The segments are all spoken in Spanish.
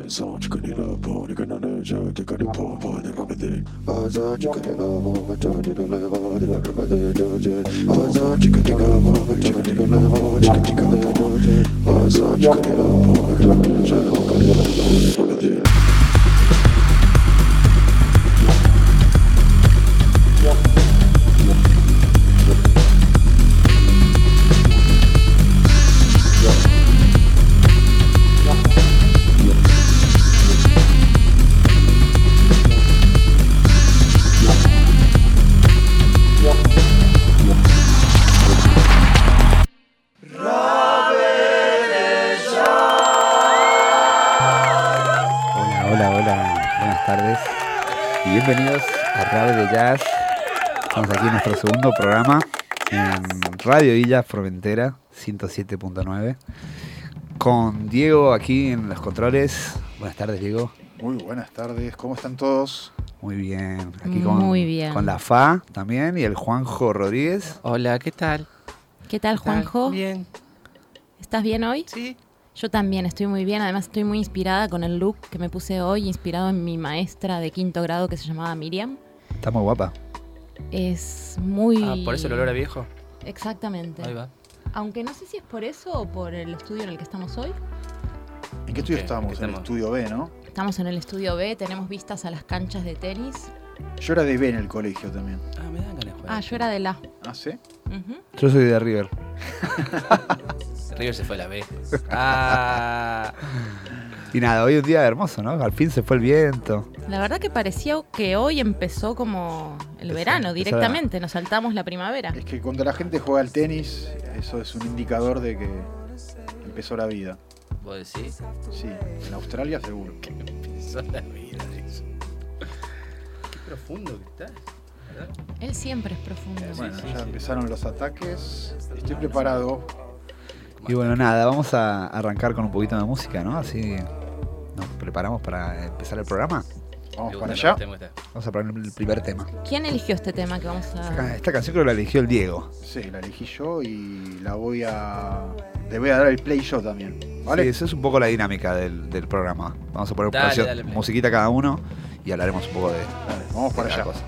Bienvenidos a Rave de Jazz. Estamos aquí en nuestro segundo programa en Radio Villa Formentera 107.9 con Diego aquí en los controles. Buenas tardes, Diego. Muy buenas tardes, ¿cómo están todos? Muy bien, aquí Muy bien. Con la FA también y el Juanjo Rodríguez. Hola, ¿qué tal? ¿Qué tal, Juanjo? Bien. ¿Estás bien hoy? Sí. Yo también estoy muy bien, además estoy muy inspirada con el look que me puse hoy, inspirado en mi maestra de quinto grado que se llamaba Miriam. Está muy guapa. Es muy... Ah, ¿por eso el olor a viejo? Exactamente. Ahí va. Aunque no sé si es por eso o por el estudio en el que estamos hoy. ¿En qué estudio ¿Qué? estamos? En el estudio B, ¿no? Estamos en el estudio B, tenemos vistas a las canchas de tenis. Yo era de B en el colegio también. Ah, me dan ganas de jugar. Ah, yo era de la. ¿Ah, sí? Ujú. Yo soy de River. River se fue a la B. Ah. Y nada, hoy es un día hermoso, ¿no? Al fin se fue el viento. La verdad que parecía que hoy empezó como el verano directamente, nos saltamos la primavera. Es que cuando la gente juega al tenis, eso es un indicador de que empezó la vida. ¿Vos decís? Sí, en Australia seguro. Empezó la vida, eso. Qué profundo que estás, ¿verdad? Él siempre es profundo. Bueno, sí, ya sí. empezaron los ataques. Estoy preparado. Y bueno, nada, vamos a arrancar con un poquito de música, ¿no? Así nos preparamos para empezar el programa. Vamos Me para gusta, allá. me gusta. Vamos a poner el primer tema. ¿Quién eligió este tema que vamos a...? Esta canción creo que la eligió el Diego. Sí, la elegí yo y la voy a... Le voy a dar el play yo también. ¿Vale? Sí, eso es un poco la dinámica del programa. Vamos a poner Dale, play. musiquita cada uno y hablaremos un poco de Dale, vamos para cada allá. cosa.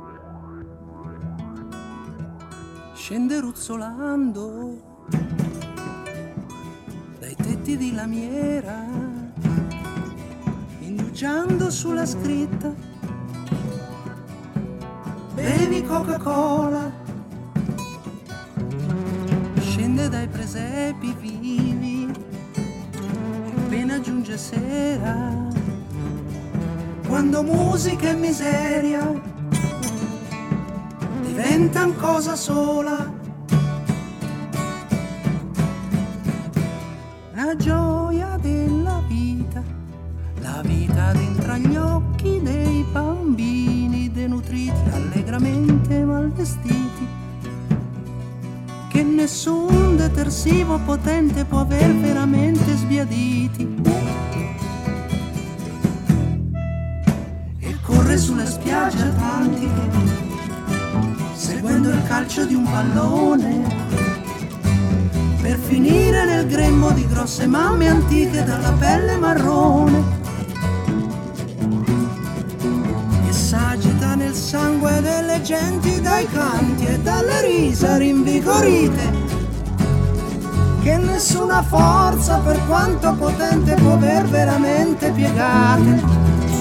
Scende ruzzolando metti di lamiera, indugiando sulla scritta, bevi Coca-Cola, scende dai presepi vivi, appena giunge sera, quando musica e miseria diventan cosa sola. La gioia della vita, la vita dentro agli occhi dei bambini denutriti, allegramente malvestiti, che nessun detersivo potente può aver veramente sbiaditi. E corre sulle spiagge atlantiche, seguendo il calcio di un pallone, per finire nel grembo di grosse mamme antiche dalla pelle marrone, e s'agita nel sangue delle genti dai canti e dalle risa rinvigorite, che nessuna forza, per quanto potente, può aver veramente piegate.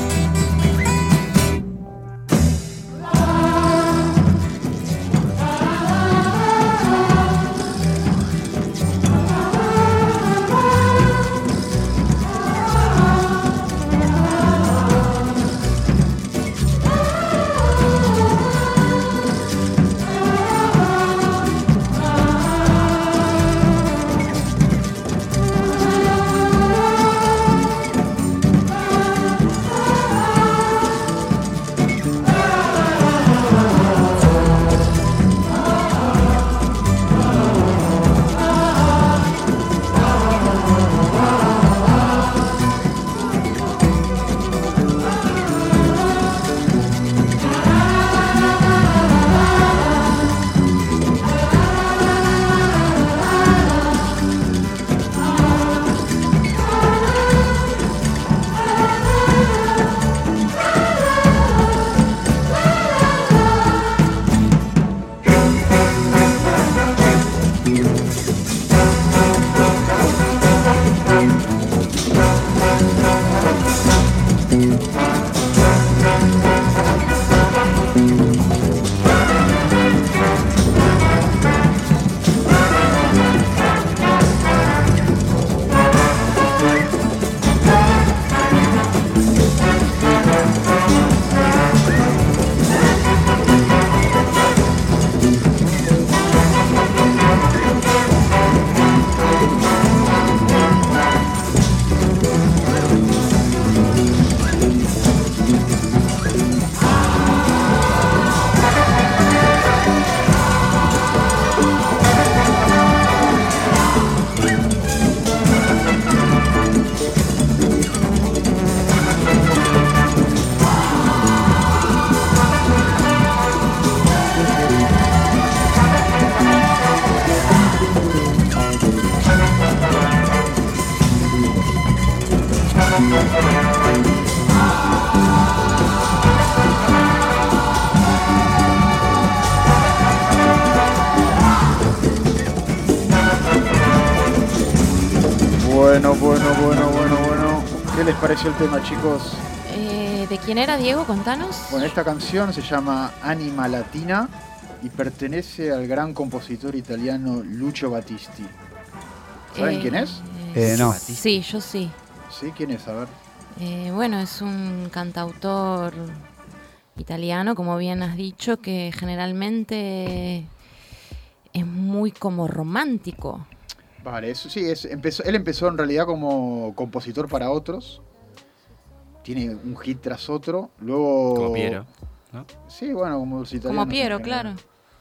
Bueno. ¿Qué les pareció el tema, chicos? ¿De quién era, Diego? Contanos. Bueno, esta canción se llama Anima Latina y pertenece al gran compositor italiano Lucio Battisti. ¿Saben quién es? No. Sí, yo sí. ¿Sí? ¿Quién es? A ver. Bueno, es un cantautor italiano, como bien has dicho, que generalmente es muy como romántico. Vale, eso sí, él empezó en realidad como compositor para otros. Tiene un hit tras otro. Luego. Como Piero, ¿no? Sí, bueno, como los italianos. Como Piero, claro.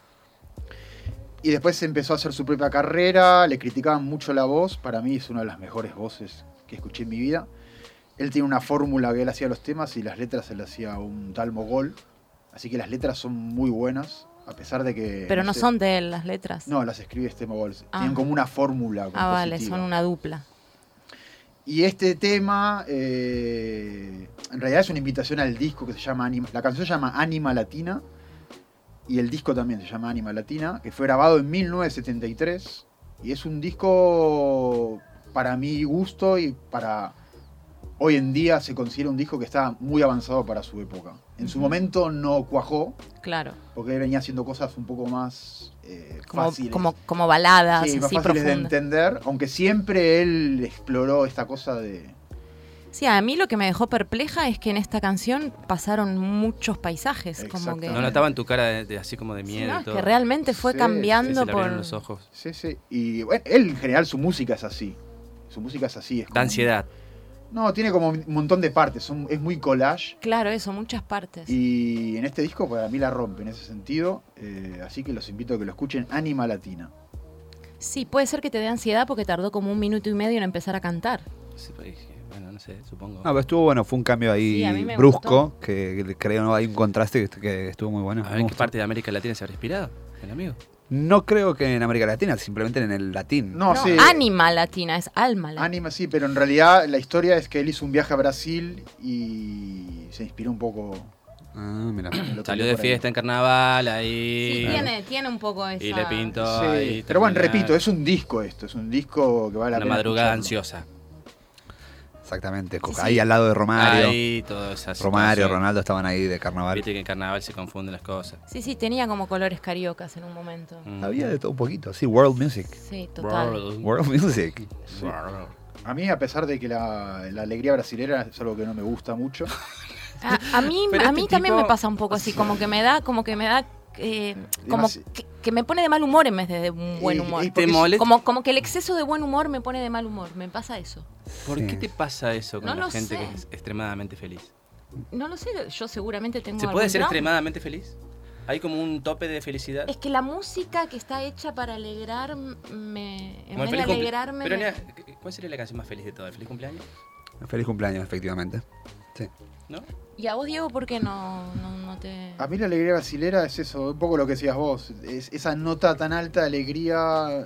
Y después empezó a hacer su propia carrera. Le criticaban mucho la voz. Para mí es una de las mejores voces que escuché en mi vida. Él tiene una fórmula que él hacía los temas y las letras se le hacía un tal Mogol. Así que las letras son muy buenas. A pesar de que... Pero no son de él las letras. No, las escribe este Mogol. Tienen como una fórmula compositiva. Vale, son una dupla. Y este tema, en realidad es una invitación al disco que se llama Anima. La canción se llama Anima Latina y el disco también se llama Anima Latina, que fue grabado en 1973 y es un disco para mi gusto y para hoy en día se considera un disco que está muy avanzado para su época. En su momento no cuajó, Claro. porque él venía haciendo cosas un poco más Como, fáciles. como baladas, Sí, más así fáciles de profundas. entender, aunque siempre él exploró esta cosa de... Sí, a mí lo que me dejó perpleja es que en esta canción pasaron muchos paisajes. Como que, Exactamente. No notaba en tu cara así como de Sí, miedo no, y es todo. que realmente fue Sí, cambiando Se le abrieron por... los ojos. Sí, sí. Y bueno, él en general su música es así. Su música es así. Es como- Da ansiedad. No, tiene como un montón de partes. Es muy collage. Claro, eso, muchas partes. Y en este disco para mí la rompe en ese sentido. Así que los invito a que lo escuchen. Ánima Latina. Sí, puede ser que te dé ansiedad porque tardó como 1 minuto y medio en empezar a cantar. Sí, pues, bueno, no sé, supongo. No, pero estuvo bueno, fue un cambio ahí Sí, a mí me brusco, gustó. que creo no hay un contraste que estuvo muy bueno. A Me ver, ¿en qué gustó. parte de América Latina se habrá inspirado el amigo? No creo que en América Latina, simplemente en el latín. No, No, sí. ánima latina, es alma latina. Ánima sí, pero en realidad la historia es que él hizo un viaje a Brasil y se inspiró un poco. Ah, mira. en lo que Salió vio de por ahí. fiesta en carnaval, ahí. Sí, tiene un poco esa... Y le pintó Sí, ahí. pero bueno, terminar. repito, es un disco esto. Es un disco que vale la Una pena madrugada escucharlo. ansiosa. Exactamente. Sí, Ahí sí. al lado de Romario. Ahí, toda esa Romario, situación. Ronaldo estaban ahí de carnaval. Viste que en carnaval se confunden las cosas. Sí, sí, tenía como colores cariocas en un momento. Había de todo un poquito, sí, world music. Sí, total. World music. A mí, a pesar de que la alegría brasilera es algo que no me gusta mucho, A mí, Pero a mí este también tipo- me pasa un poco así, como que me da, como Demasi- que me pone de mal humor en vez de un buen Y- humor. y ¿Te porque- molesta? Como que el exceso de buen humor me pone de mal humor, me pasa eso. ¿Por Sí. qué te pasa eso con No la lo gente sé. que es extremadamente feliz? No lo sé, yo seguramente tengo ¿Se algún puede ser trauma. extremadamente feliz? ¿Hay como un tope de felicidad? Es que la música que está hecha para alegrarme, en Como el vez de feliz cumple- alegrarme... Pero, me- Nea, ¿cuál sería la canción más feliz de todo? ¿El feliz cumpleaños? Feliz cumpleaños, efectivamente. Sí. ¿No? ¿Y a vos, Diego, por qué no te...? a mí la alegría brasilera es eso, un poco lo que decías vos. Esa nota tan alta de alegría,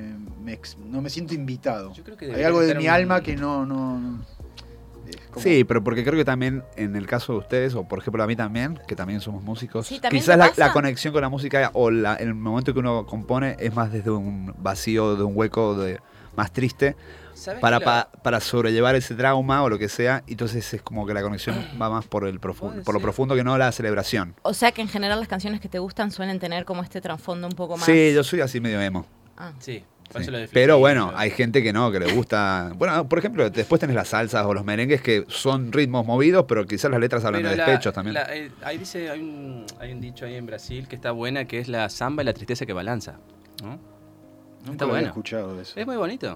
no me siento invitado. Yo creo que Hay debería algo de estar mi un- alma que no es como- Sí, pero porque creo que también en el caso de ustedes, o por ejemplo a mí también, que también somos músicos, Sí, ¿también quizás te la, pasa? la conexión con la música o el momento que uno compone es más desde un vacío, de un hueco más triste, ¿Sabes para, que la- para sobrellevar ese trauma o lo que sea, y entonces es como que la conexión va más por Puede por lo ser. profundo que no la celebración. O sea que en general las canciones que te gustan suelen tener como este trasfondo un poco más... Sí, yo soy así medio emo. Ah. Sí, por Sí. eso lo defino. Pero bueno, Pero- hay gente que no, que le gusta. Bueno, por ejemplo, después tenés las salsas o los merengues que son ritmos movidos, pero quizás las letras hablan Pero de despechos también. Ahí dice, hay un dicho ahí en Brasil que está buena, que es la samba y la tristeza que balanza. ¿no? Nunca está lo había bueno. escuchado de eso. Es muy bonito.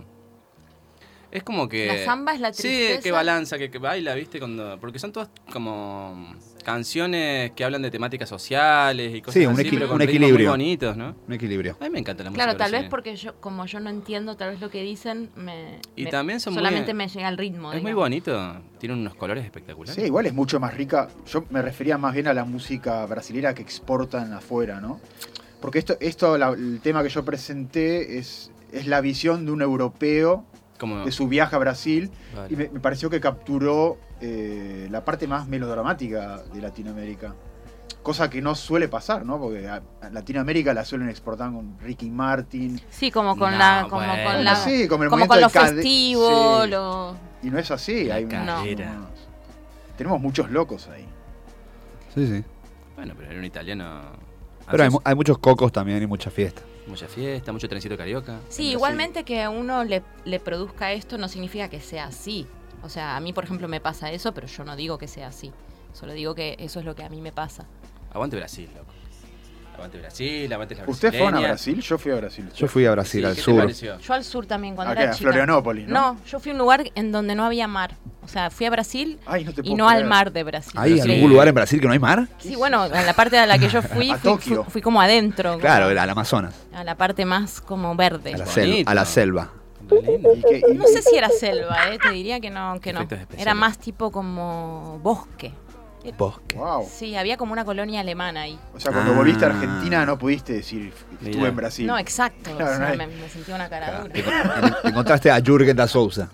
Es como que... La samba es la Sí, tristeza. que balanza, que baila, ¿viste? Porque son todas como canciones que hablan de temáticas sociales y cosas Sí, un así, pero con un ritmos equilibrio. muy bonitos, ¿no? Un equilibrio. A mí me encanta la música Claro, tal vez brasileña. porque como yo no entiendo tal vez lo que dicen, Y también son muy- solamente me llega el ritmo. Es muy digamos. bonito, tienen unos colores espectaculares. Sí, igual es mucho más rica. Yo me refería más bien a la música brasilera que exportan afuera, ¿no? Porque el tema que yo presenté es la visión de un europeo Como, de su viaje a Brasil vale. y me pareció que capturó la parte más melodramática de Latinoamérica. Cosa que no suele pasar, ¿no? Porque a Latinoamérica la suelen exportar con Ricky Martin. Sí, como con No, la... Como bueno. con la Sí, como el como momento con de lo cade- festivo, sí. lo... Y no es así. La Hay cadera. tenemos muchos locos ahí. Sí, sí. Bueno, pero era un italiano... Pero hay, ansioso. hay muchos cocos también y mucha fiesta. Mucha fiesta, mucho trencito carioca. Sí, Brasil. igualmente que a uno le produzca esto no significa que sea así. O sea, a mí, por ejemplo, me pasa eso, pero yo no digo que sea así. Solo digo que eso es lo que a mí me pasa. Aguante Brasil, loco. Aguante Brasil, aguante la ¿Ustedes fueron a brasileña. Brasil? Yo fui a Brasil. Yo fui a Brasil, Sí, al ¿qué te sur. pareció? Yo al sur también, cuando Acá, era a chica. Florianópolis, ¿no? Yo fui a un lugar en donde no había mar. O sea, fui a Brasil Ay, no te y puedo no al creer. mar de Brasil. ¿Hay Sí. algún lugar en Brasil que no hay mar? Sí, bueno, en la parte a la que yo fui, A Tokio. fui como adentro. Claro, como al Amazonas, a la parte más como verde. a la, Bonito. a la selva. Re lindo. Y No sé si era selva, te diría que no. Efectos especiales. Era más tipo como bosque. Bosque. Wow. Sí, había como una colonia alemana ahí. O sea, cuando Ah. volviste a Argentina no pudiste decir estuve Mirá. en Brasil. No, exacto. Claro, o sea, no hay- me sentía una cara dura. Encontraste a Jürgen da Souza.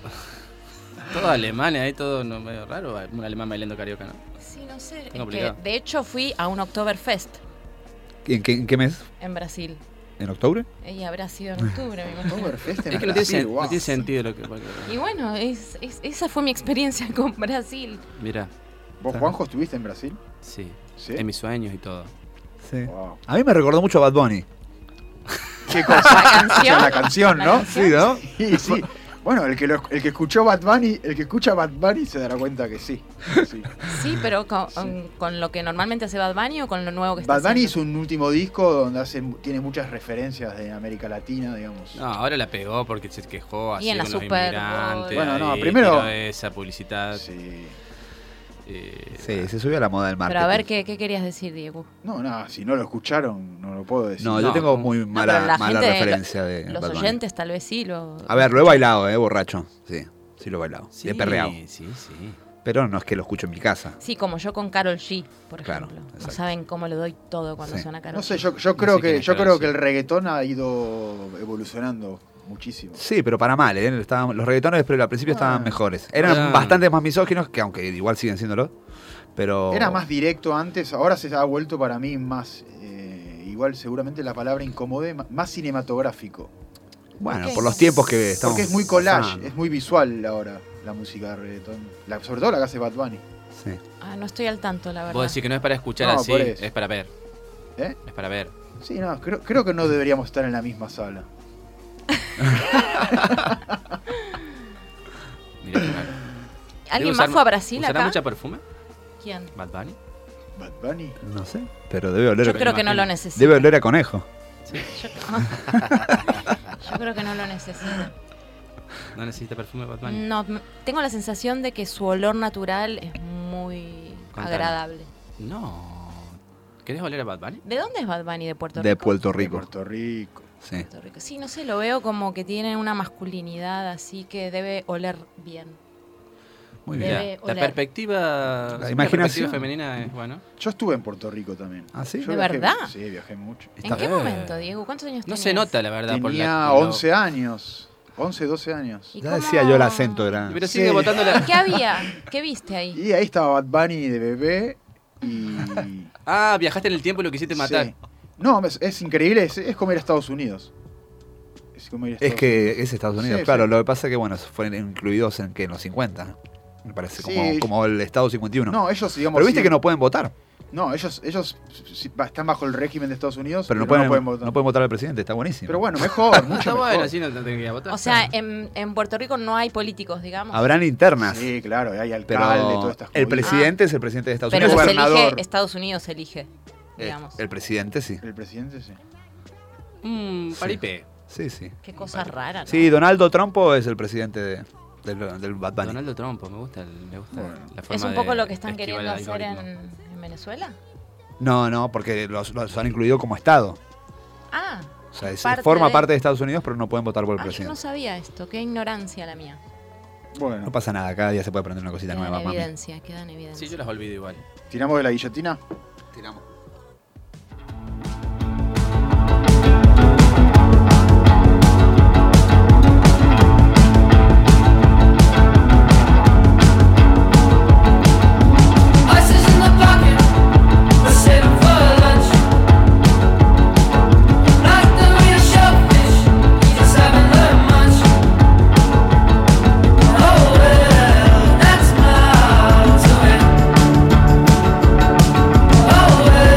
Todo Alemania ahí, todo no, medio raro. Un alemán bailando carioca, ¿no? Sí, no sé. complicado. De hecho, fui a un Oktoberfest ¿En qué mes? en Brasil. ¿En octubre? Y habrá sido en octubre, me imagino. Oktoberfest en Es que no Brasil, tiene, wow. no tiene sentido lo que. Y bueno, esa fue mi experiencia con Brasil. Mira, ¿Vos, Juanjo, estuviste en Brasil? sí. ¿Sí? En mis sueños y todo. Sí. Wow. A mí me recordó mucho a Bad Bunny. ¿Qué cosa? La canción. O sea, la canción, La ¿no? canción. Sí, ¿no? Sí, sí. Bueno, el que escuchó Bad Bunny, el que escucha Bad Bunny se dará cuenta que sí. Sí. Sí, pero con lo que normalmente hace Bad Bunny o con lo nuevo que está Bad Bunny haciendo. hizo un último disco donde tiene muchas referencias de América Latina, digamos. No, ahora la pegó porque se quejó así en la con los Super inmigrantes. Bowl. Bueno, no, ahí primero- tiró esa publicidad. Sí. Sí, se subió a la moda del marketing. Pero a ver, ¿qué querías decir, Diego? No, nada, si no lo escucharon, no lo puedo decir. No, yo No, tengo ¿cómo? muy No, mala, pero la mala gente, referencia de Los Bad Bunny. oyentes tal vez sí lo... A ver, lo he bailado, borracho. Sí, sí lo he bailado. Sí, He perreado. Sí. Pero no es que lo escucho en mi casa. Sí, como yo con Karol G, por Claro, ejemplo. No exacto. saben cómo le doy todo cuando Sí. suena Karol No sé, G. yo No creo sé quién que es yo Karol creo G. que el reggaetón ha ido evolucionando muchísimo. Sí, pero para mal, ¿eh? Los reggaetones pero al principio estaban mejores. Eran Eran- bastante más misóginos, que aunque igual siguen siéndolo. Pero... Era más directo antes, ahora se ha vuelto para mí más, igual seguramente la palabra incomode, más cinematográfico. Bueno, Ok. por los tiempos que estamos Porque es muy collage, pasando. es muy visual ahora la música de reggaetón. Sobre todo la que hace Bad Bunny. Sí. Ah, no estoy al tanto, la verdad. Vos decís que no es para escuchar No, así, por eso. es para ver. ¿Eh? Es para ver. Sí, no, creo que no deberíamos estar en la misma sala. Mirá, claro. ¿Alguien Digo, más fue a Brasil ¿usará acá? mucha perfume? ¿Quién? Bad Bunny. Bad Bunny. No sé, pero debe oler, Yo creo que no imagino. lo necesita. debe oler a conejo. Yo creo que no lo necesita. ¿No necesita perfume Bad Bunny? No, tengo la sensación de que su olor natural es muy Contame. agradable. No. ¿Querés oler a Bad Bunny? ¿De dónde es Bad Bunny? ¿De Puerto De Rico? Puerto De Rico. Puerto Rico. Sí. Puerto Rico. Sí, no sé, lo veo como que tiene una masculinidad así que debe oler bien. Muy Debe bien. Mirá, la oler. perspectiva, La sí, imaginación. perspectiva femenina es bueno. Yo estuve en Puerto Rico también. ¿Ah, sí? Yo ¿De viajé- verdad? Sí, viajé mucho. ¿En qué bien. momento, Diego? ¿Cuántos años No tenías? se nota, la verdad. por Tenía la, por lo- 11 años. 11, 12 años. ¿Y Ya cómo- decía yo el acento, era... Pero Sí. sigue botando la... ¿Qué había? ¿Qué viste ahí? Y ahí estaba Bad Bunny de bebé y... Ah, viajaste en el tiempo y lo quisiste matar. Sí. No, es increíble, es como ir a Estados Unidos. Es como ir a Es Estados que es Estados Unidos, Sí, claro. sí. Lo que pasa es que, bueno, fueron incluidos en los 50. Me parece, Sí. como el Estado 51. No, ellos, digamos... Pero viste sí- que no pueden votar. No, ellos sí, están bajo el régimen de Estados Unidos, Pero no pero pueden, votar. no pueden votar al presidente, está buenísimo. Pero bueno, mejor, mucho Está mejor. bueno, así no tendría que ir a votar. O sea, en Puerto Rico no hay políticos, digamos. Habrán internas. Sí, claro, hay alcalde, pero todas estas el cosas. presidente es el presidente de Estados Pero Unidos. los gobernador. elige, Estados Unidos elige, digamos. El presidente sí. El presidente, sí. Paripé. Sí, sí. Qué cosa rara, ¿no? Sí, Donaldo Trump es el presidente del Bad Bunny. Donaldo Trump, me gusta, Bueno. la forma ¿Es un poco de lo que están esquivar queriendo el hacer algoritmo. en Venezuela? No, porque los han incluido como Estado. Ah, O sea, Parte parte de- de Estados Unidos, pero no pueden votar por el yo no presidente. sabía esto. Qué ignorancia la mía. Bueno, No pasa nada, cada día se puede aprender una cosita Queda en nueva, mami. evidencia, queda en evidencia. Sí, yo las olvido igual. tiramos de la guillotina. Tiramos. Ices in the pocket, we're saving for lunch. Like the real shellfish, you just haven't learned much. Oh well, that's my to it. Oh well.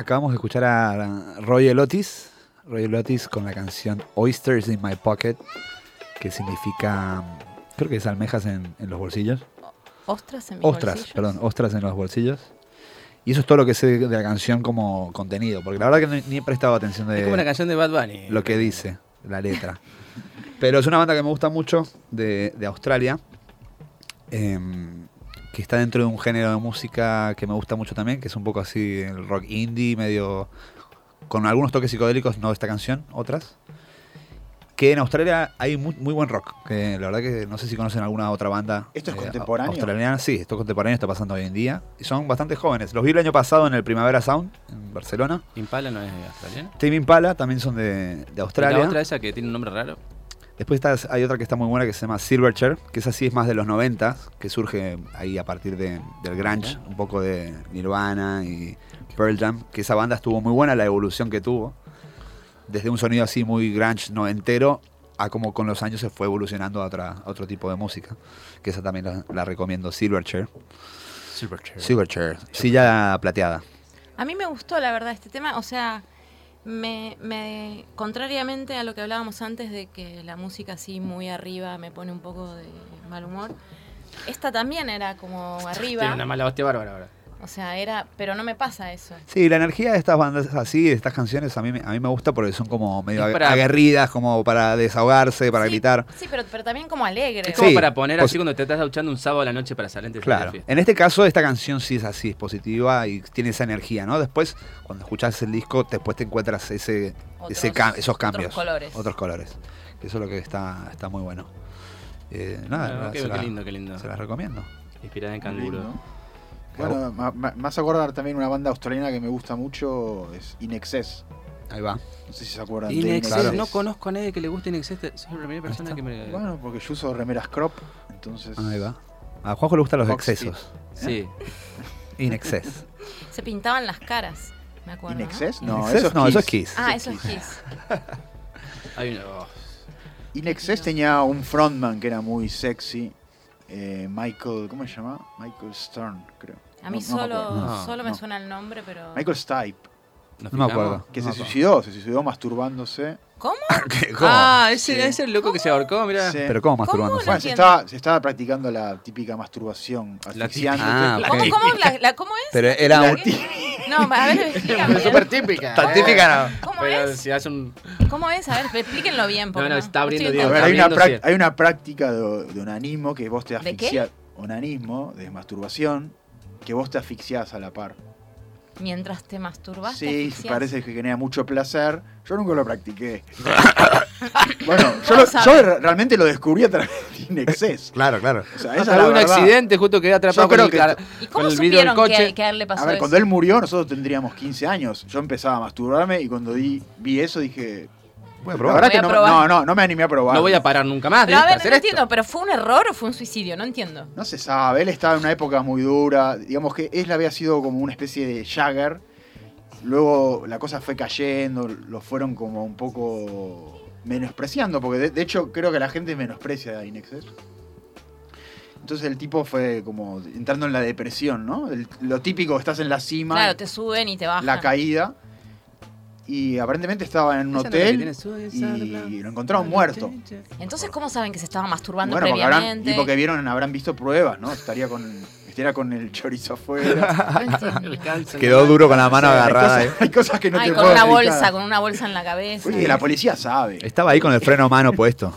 acabamos de escuchar a Roy Otis con la canción Oysters in My Pocket, que significa, creo que es almejas en los bolsillos. Ostras en mis bolsillos. Ostras en los bolsillos. Y eso es todo lo que sé de la canción como contenido, porque la verdad que ni he prestado atención Es como una de canción de Bad Bunny. lo que dice la letra. Pero es una banda que me gusta mucho de Australia, que está dentro de un género de música que me gusta mucho también, que es un poco así el rock indie, medio con algunos toques psicodélicos, no esta canción, otras. Que en Australia hay muy buen rock, que la verdad que no sé si conocen alguna otra banda. ¿Esto es contemporáneo? Australiana, sí, esto es contemporáneo, está pasando hoy en día. Y son bastante jóvenes. Los vi el año pasado en el Primavera Sound, en Barcelona. Impala no es australiana. Tame Impala también son de Australia. ¿Y la otra esa que tiene un nombre raro? Después hay otra que está muy buena que se llama Silverchair, que esa sí es más de los 90, que surge ahí a partir del grunge, un poco de Nirvana y Pearl Jam, que esa banda estuvo muy buena, la evolución que tuvo, desde un sonido así muy grunge noventero a como con los años se fue evolucionando a otro tipo de música, que esa también la recomiendo, Silverchair, silla plateada. A mí me gustó, la verdad, este tema. O sea, contrariamente a lo que hablábamos antes de que la música así muy arriba me pone un poco de mal humor, esta también era como arriba. Tiene una mala hostia bárbara ahora. O sea, pero no me pasa eso. Sí, la energía de estas bandas así, de estas canciones, a mí me gusta porque son como medio Es para- aguerridas, como para desahogarse, para Sí, gritar. Sí, pero también como alegre. Es como Sí, para poner pues- así cuando te estás duchando un sábado a la noche para salir de Claro, fiesta. en este caso esta canción sí es así, es positiva y tiene esa energía, ¿no? Después, cuando escuchas el disco, después te encuentras esos cambios. Otros colores. Que eso es lo que está muy bueno. Bueno, qué lindo. Se las recomiendo. Inspirada en Muy Canguro. lindo. Bueno, me hace acordar también una banda australiana que me gusta mucho, es In Excess. Ahí va. No sé si se acuerdan de Inexcess, Claro. no conozco a nadie que le guste Inexcess. Soy la primera persona que me... Bueno, porque yo uso remeras crop, entonces... Ahí va. A Juanjo le gustan los Foxy. excesos. Sí. In excess. Se pintaban las caras, me acuerdo. ¿In Excess? In No, Excess? eso es No, Kiss. eso es Kiss. Ah, eso es Kiss. Hay una... oh. In Excess tenía un frontman que era muy sexy. Michael, ¿cómo se llama? Michael Stern, creo. A mí No me acuerdo. No, solo me no. suena el nombre, pero... Michael Stipe, No me acuerdo. que No se me acuerdo. suicidó masturbándose. ¿Cómo? ¿Cómo? Ah, ese Sí. es el loco que se ahorcó, mirá. Sí. Pero ¿cómo ¿Cómo? masturbándose? Bueno, entiendo. se estaba practicando la típica masturbación La asfixiante. Ah, ok. ¿Cómo es? Pero era La un... No, a ver, explícame. Súper típica. Tan típica no. ¿Cómo Pero es? si hace un... ¿Cómo es? A ver, explíquenlo bien. porque No, está abriendo estoy A Dios. ver, entendiendo. hay una práctica de onanismo que vos te ¿De qué? asfixias. Onanismo, de masturbación, que vos te asfixiás a la par. Mientras te masturbas, te Sí, asfixias. parece que genera mucho placer. Yo nunca lo practiqué. Bueno, ¿Cómo sabe? realmente lo descubrí a través de In Excess. Claro, claro. O sea, Esa esa es la un verdad. accidente, justo quedé atrapado Yo creo con el, que- ¿Y con cómo el vidrio del supieron coche. que a él le pasó A ver, eso? cuando él murió, nosotros tendríamos 15 años. Yo empezaba a masturbarme y cuando vi eso dije... Voy a La probar. verdad Voy que a no, probar. no me animé a probar. No voy a parar nunca más de Pero a ver, hacer no esto. entiendo, ¿pero fue un error o fue un suicidio? No entiendo. No se sabe, él estaba en una época muy dura. Digamos que él había sido como una especie de Jagger. Luego la cosa fue cayendo, lo fueron como un poco menospreciando, porque de hecho creo que la gente menosprecia a In Excess. Entonces el tipo fue como entrando en la depresión, ¿no? Lo típico, estás en la cima, Claro, te suben y te bajan. la caída. Y aparentemente estaba en un Esa no es la que hotel tiene Suicide y lo encontraron muerto. Entonces, ¿cómo saben que se estaba masturbando Bueno, porque previamente? porque vieron, habrán visto pruebas, ¿no? Estaría con el chorizo afuera. No entiendo. Quedó duro con la mano Sí, agarrada. hay cosas que no Ay, te con puedo una explicar. bolsa, con una bolsa en la cabeza. Oye, la policía sabe. Estaba ahí con el freno a mano puesto.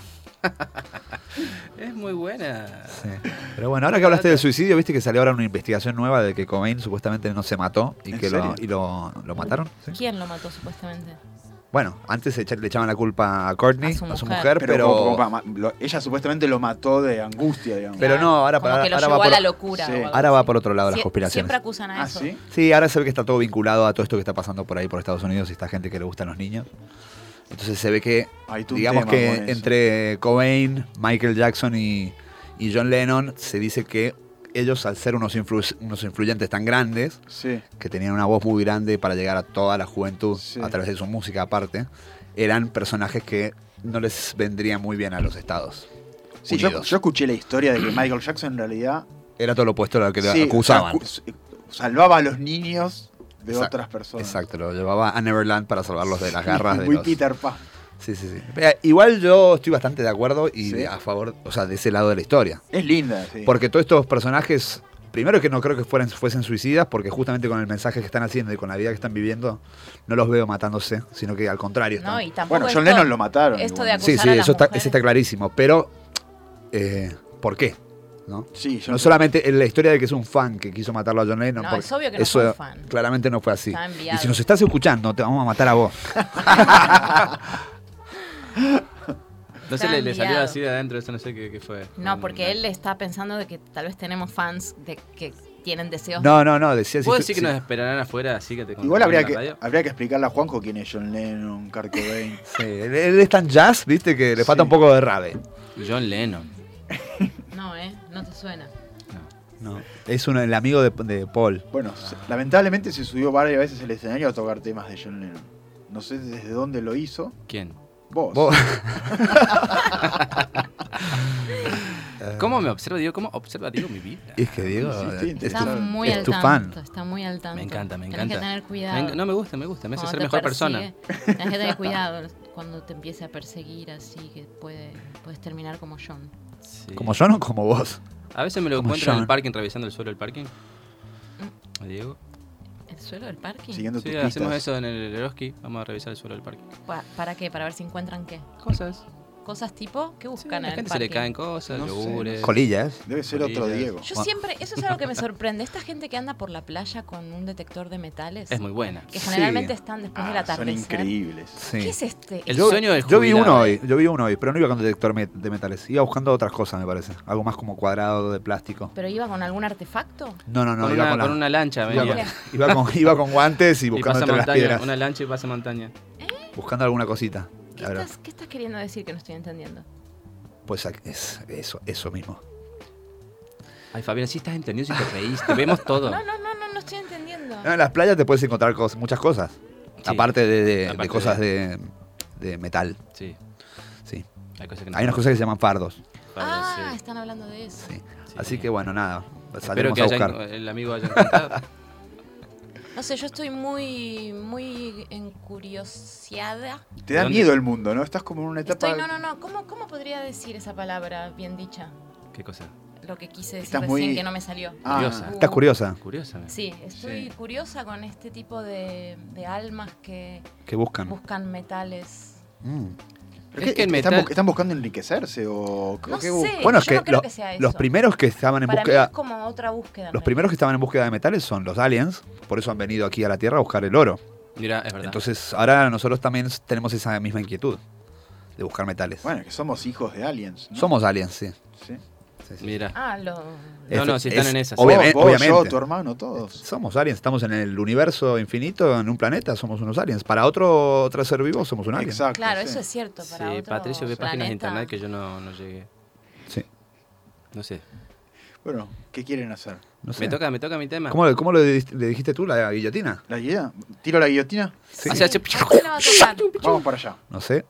Es muy buena. Sí. Pero bueno, ahora que hablaste del suicidio, viste que salió ahora una investigación nueva de que Cobain supuestamente no se mató y ¿En que serio? lo mataron. ¿sí? ¿Quién lo mató supuestamente? Bueno, antes le echaban la culpa a Courtney, A su a su mujer. mujer, pero ella supuestamente lo mató de angustia, digamos. Pero no, ahora Como que lo ahora llevó va a la por- locura. Sí. o algo ahora va así. por otro lado las conspiraciones. Siempre acusan a ¿Ah, eso. sí? Sí, ahora se ve que está todo vinculado a todo esto que está pasando por ahí por Estados Unidos y esta gente que le gustan los niños. Entonces se ve que, Hay todo un digamos tema que con eso. entre Cobain, Michael Jackson y John Lennon, se dice que ellos, al ser unos influyentes tan grandes, Sí. que tenían una voz muy grande para llegar a toda la juventud Sí. a través de su música aparte, eran personajes que no les vendrían muy bien a los Estados Sí, yo Unidos. escuché la historia de que Michael Jackson en realidad Era todo lo opuesto a lo que le sí, acusaban. salvaba a los niños de otras personas. Exacto, lo llevaba a Neverland para salvarlos de las garras de Muy los... Peter Pan. Sí. Igual yo estoy bastante de acuerdo y Sí. a favor, o sea, de ese lado de la historia. Es linda, sí. Porque todos estos personajes, primero que no creo que fuesen suicidas, porque justamente con el mensaje que están haciendo y con la vida que están viviendo, no los veo matándose, sino que al contrario. No, están- y tampoco Bueno, John esto- Lennon lo mataron. Esto igual. de Sí, acusar a las eso mujeres. está clarísimo. Pero, ¿por qué? ¿No? Sí, No solamente en la historia de que es un fan que quiso matarlo a John Lennon. No, porque es obvio que no eso fue un fan. claramente no fue así. Está enviado. Y si nos estás escuchando, te vamos a matar a vos. No sé, Está le salió enviado. así de adentro, eso no sé qué fue. No, porque él está pensando de que tal vez tenemos fans de que tienen deseos. No, decía ¿Puedo si- decir que si- nos esperarán afuera así que te Igual habría en la radio? que explicarle a Juanjo quién es John Lennon, Kurt Cobain. Sí, él es tan jazz, viste, que le falta Sí. un poco de rave. John Lennon. No, no te suena. No, es el amigo de Paul. Bueno, lamentablemente se subió varias veces al escenario a tocar temas de John Lennon. No sé desde dónde lo hizo. ¿Quién? Vos. Vos- ¿Cómo me observa, Diego? ¿Cómo observa, Diego, mi vida? Es que Diego Sí, es, interesante. Está tu, muy es al tu tanto. fan. Está muy al tanto. Me encanta. Tenés que tener cuidado. No, me gusta, me hace Cuando ser te mejor persona. persigue, Tenés que tener cuidado cuando te empiece a perseguir así, que puedes terminar como John. Sí. ¿Como John o como vos? A veces me lo como encuentro en el John. parking, revisando el suelo del parking. ¿A Diego? ¿El suelo del parking? Siguiendo Sí, tus hacemos pistas. eso en el Eroski. Vamos a revisar el suelo del parking. ¿Para qué? ¿Para ver si encuentran qué? Cosas. ¿Cosas tipo? ¿Qué Sí, a buscan la en el gente se le parking? caen cosas, No sé, yogures. Colillas. Debe ser otro Colillas. Diego. Yo siempre, eso es algo que me sorprende. Esta gente que anda por la playa con un detector de metales, Es muy buena. que Sí. generalmente están después del Ah, son atardecer. increíbles. Sí. ¿Qué es este? El Yo- sueño del Yo vi jubilado. uno hoy, pero no iba con detector de metales. Iba buscando otras cosas, me parece. Algo más como cuadrado de plástico. ¿Pero iba con algún artefacto? No, Con, iba una, con, con una lancha iba venía. con- iba con guantes y Y buscando pasa entre las montaña, piedras. una lancha y pasa montaña. Buscando alguna cosita. ¿Qué La verdad. qué estás queriendo decir que no estoy entendiendo? Pues es eso mismo. Ay, Fabián, sí estás entendido si te reíste. Vemos todo. No estoy entendiendo. En las playas te puedes encontrar muchas cosas. Sí. Aparte de Aparte cosas de metal. Sí, Sí. hay cosas que no Hay unas cosas que se llaman fardos. Ah, sí. están hablando de eso. Sí. Sí. Así que bueno, nada. Espero Salimos que a buscar. el amigo haya encontrado. No sé, yo estoy muy encurioseada. Te da ¿Dónde? miedo el mundo, ¿no? Estás como en una etapa. Estoy, no. ¿Cómo podría decir esa palabra bien dicha? ¿Qué cosa? Lo que quise decir Estás recién muy- que no me salió. Ah, Curiosa. ¿Estás curiosa? Curiosa. Sí, estoy Sí. curiosa con este tipo de almas que ¿Qué buscan? buscan metales. Mm. ¿Pero Es qué- que el están, metal- están buscando enriquecerse o No qué sé. buscan? Bueno, es yo que no creo que sea los eso. primeros que estaban en Para mí búsqueda. es como otra búsqueda. en Los primeros que estaban en búsqueda de metales son los aliens, por eso han venido aquí a la Tierra a buscar el oro. Mira, es verdad. Entonces, ahora nosotros también tenemos esa misma inquietud de buscar metales. Bueno, que somos hijos de aliens, ¿no? Somos aliens, sí. Sí. Sí, sí. Mira. Ah, No, si están en esas. Obviamente, Vos, yo, obviamente. tu hermano, todos. Somos aliens, estamos en el universo infinito, en un planeta, somos unos aliens. Para otro ser vivo somos un alien. Exacto. claro, sí. eso es cierto. Para Sí, otro Patricio ve páginas de planeta. internet que yo no llegué. Sí, No sé. Bueno, ¿qué quieren hacer? no sé. Me toca mi tema. ¿Cómo le dijiste tú, la guillotina? ¿La guía? ¿Tiro la guillotina? Sí. O sea, ¿A quién le va a tocar? Vamos para allá. No sé.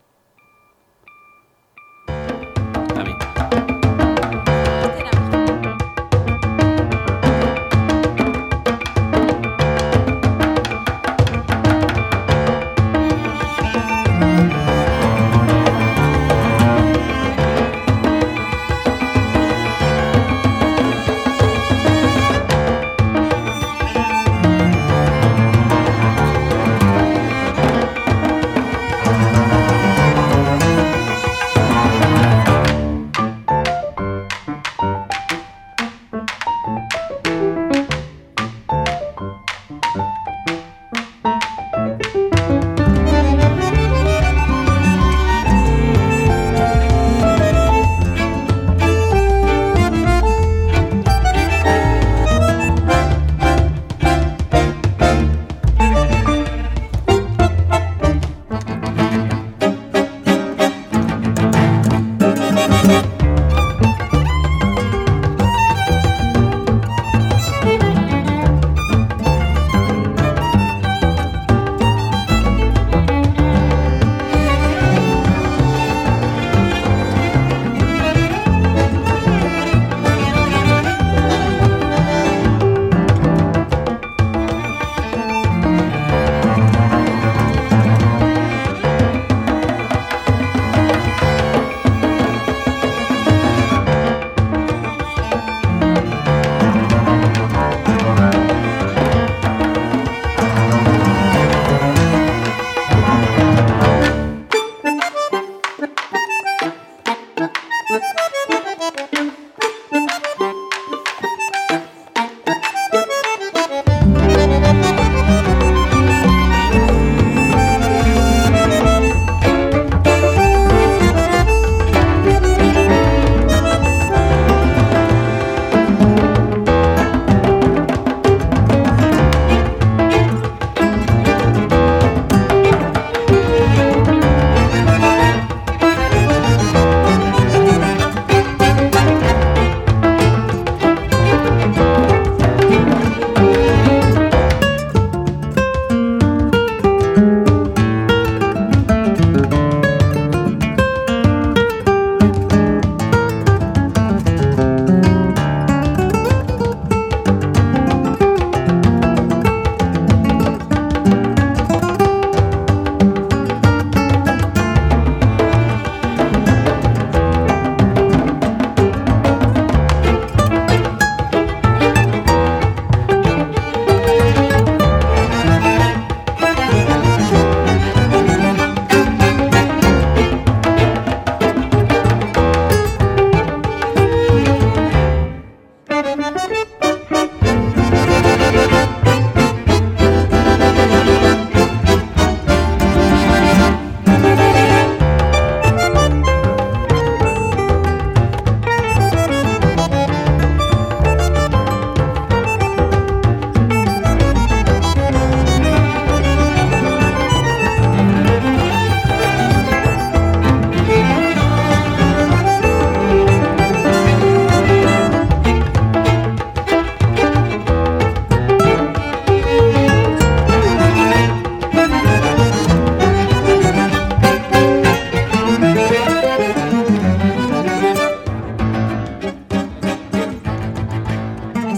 a mí. Este era mejor. Thank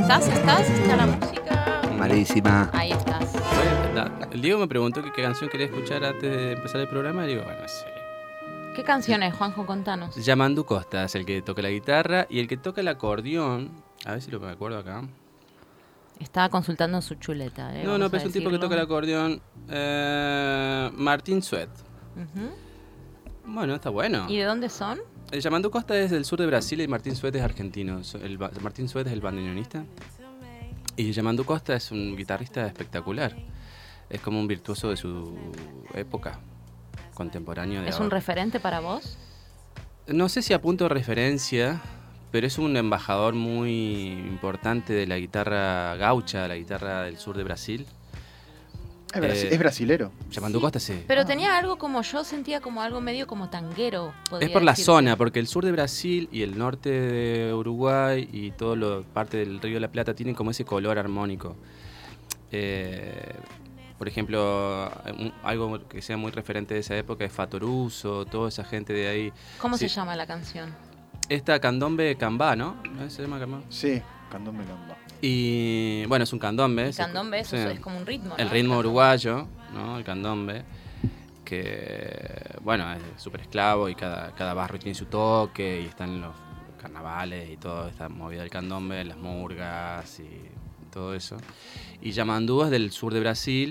¿Estás? ¿Está la música? Malísima. Ahí estás. El Diego me preguntó qué canción quería escuchar antes de empezar el programa y digo, bueno, sí. ¿Qué canciones, Juanjo? Contanos. Yamandu Costa es el que toca la guitarra y el que toca el acordeón, a ver si lo me acuerdo acá. Estaba consultando su chuleta. No, vamos pero a es un tipo que decirlo. toca el acordeón, Martín Suet. Ujú. Bueno, está bueno. ¿Y de dónde son? El Yamandu Costa es del sur de Brasil y Martín Suet es argentino. Martín Suet es el bandoneonista. Y Yamandu Costa es un guitarrista espectacular. Es como un virtuoso de su época, contemporáneo de ¿Es ahora. un referente para vos? No sé si a punto de referencia, pero es un embajador muy importante de la guitarra gaucha, la guitarra del sur de Brasil. Es brasilero. Yamandu Costa, sí. Pero tenía algo como yo sentía como algo medio como tanguero. Es por la zona, porque el sur de Brasil y el norte de Uruguay y todo lo parte del Río de la Plata tienen como ese color armónico. Por ejemplo, algo que sea muy referente de esa época es Fatoruso, toda esa gente de ahí. ¿Cómo Sí. se llama la canción? Esta candombe cambá, ¿no? ¿No se llama cambá? Sí, candombe camba. Y bueno, es un candombe. El candombe eso sí. es como un ritmo, ¿no? El ritmo uruguayo, ¿no? El candombe, que bueno, es súper esclavo y cada barrio tiene su toque y están los carnavales y toda esta movida del candombe, las murgas y todo eso. Y Yamandu es del sur de Brasil,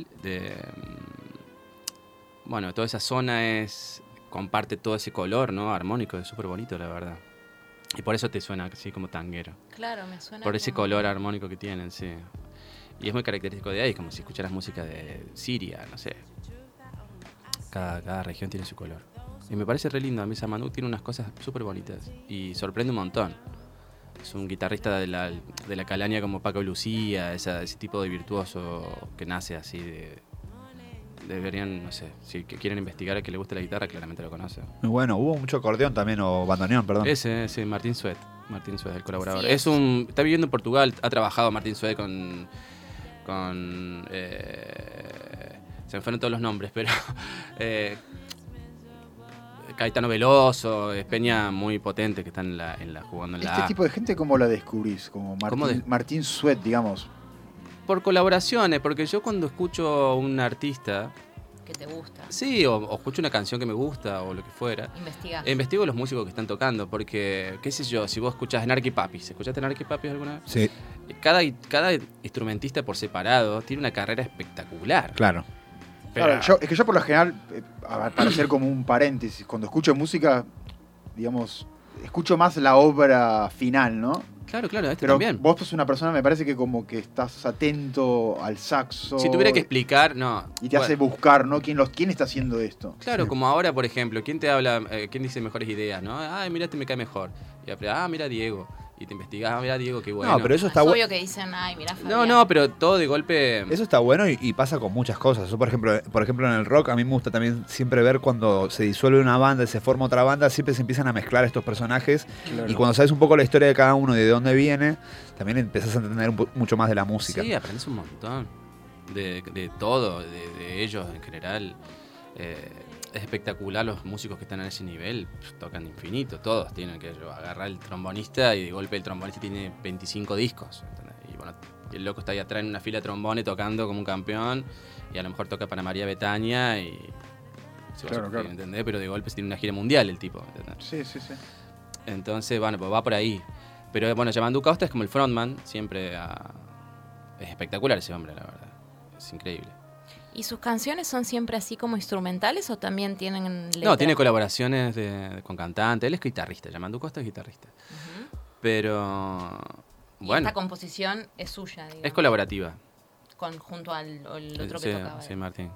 bueno, toda esa zona comparte todo ese color, ¿no? Armónico, es súper bonito, la verdad. Y por eso te suena así como tanguero. Claro, me suena Por ese como- color armónico que tienen, sí. Y es muy característico de ahí, como si escucharas música de Siria, no sé. Cada región tiene su color. Y me parece re lindo, a mí Yamandu tiene unas cosas súper bonitas y sorprende un montón. Es un guitarrista de la calaña como Paco Lucía, ese tipo de virtuoso que nace así deberían, no sé, si quieren investigar a que le guste la guitarra, claramente lo conocen. Muy bueno. Hubo mucho acordeón también, o bandoneón, perdón. Ese, Martín Suet, el colaborador. Sí, Está viviendo en Portugal, ha trabajado Martín Suet con se me fueron todos los nombres, pero Caetano Veloso, es peña muy potente que están jugando en la Este A. tipo de gente, ¿cómo la descubrís? Como ¿Cómo Martín Suet, digamos. Por colaboraciones, porque yo cuando escucho a un artista, Que te gusta. sí, o escucho una canción que me gusta o lo que fuera, Investigás. investigo los músicos que están tocando, porque, qué sé yo, si vos escuchás Snarky Puppies, ¿escuchaste Snarky Puppies alguna vez? Sí, Cada instrumentista por separado tiene una carrera espectacular. claro. Claro, es que yo por lo general, para hacer como un paréntesis, cuando escucho música, digamos, escucho más la obra final, ¿no? Claro, este Pero también. vos sos una persona, me parece que como que estás atento al saxo. Si tuviera que explicar, no. Y te hace buscar, ¿no? ¿Quién está haciendo esto? Claro, Sí. como ahora, por ejemplo, ¿quién te habla, quién dice mejores ideas, no? Ay, mira, este me cae mejor. Y después, mira Diego. Y te investigas, mira Diego, qué bueno. No, pero eso Es está bueno. obvio que dicen, ay, mirá, Fabián. No, pero todo de golpe. Eso está bueno y pasa con muchas cosas. Yo, por ejemplo, en el rock, a mí me gusta también siempre ver cuando se disuelve una banda y se forma otra banda, siempre se empiezan a mezclar estos personajes. Claro. Y cuando sabes un poco la historia de cada uno y de dónde viene, también empezás a entender mucho más de la música. Sí, aprendes un montón. De todo, de ellos en general. Es espectacular los músicos que están a ese nivel, tocan infinito, todos tienen que agarrar el trombonista y de golpe el trombonista tiene 25 discos, ¿entendés? Y bueno, el loco está ahí atrás en una fila de trombones tocando como un campeón y a lo mejor toca para María Bethania y se va a Claro, sufrir, claro. ¿entendés? Pero de golpe tiene una gira mundial el tipo, ¿entendés? Sí. Entonces, bueno, pues va por ahí. Pero bueno, Yamandu Costa es como el frontman, siempre es espectacular ese hombre, la verdad. Es increíble. ¿Y sus canciones son siempre así como instrumentales o también tienen letra? No, tiene colaboraciones con cantantes. Él es guitarrista, Yamandu Costa es guitarrista. Ujú. Pero, Y bueno, esta composición es suya, digamos. es colaborativa. Junto al otro Sí, que tocaba. sí, Martín.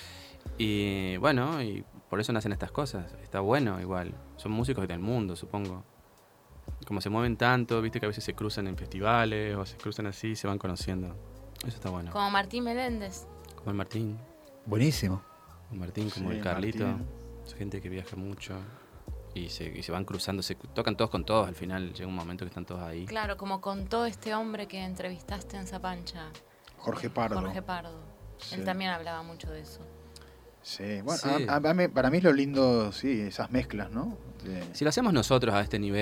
Y bueno, y por eso nacen estas cosas. Está bueno igual. Son músicos del mundo, supongo. Como se mueven tanto, viste que a veces se cruzan en festivales o se cruzan así, se van conociendo. Eso está bueno. Como Martín Meléndez. Como el Martín. Buenísimo. Como Martín, como Sí, el Carlito. Martín. Es gente que viaja mucho. Y se van cruzando, se tocan todos con todos. Al final llega un momento que están todos ahí. Claro, como contó este hombre que entrevistaste en Zapancha, Jorge Pardo. Jorge Pardo. Sí. Él también hablaba mucho de eso. Sí, bueno, Sí. para mí es lo lindo, sí, esas mezclas, ¿no? Si lo hacemos nosotros a este nivel,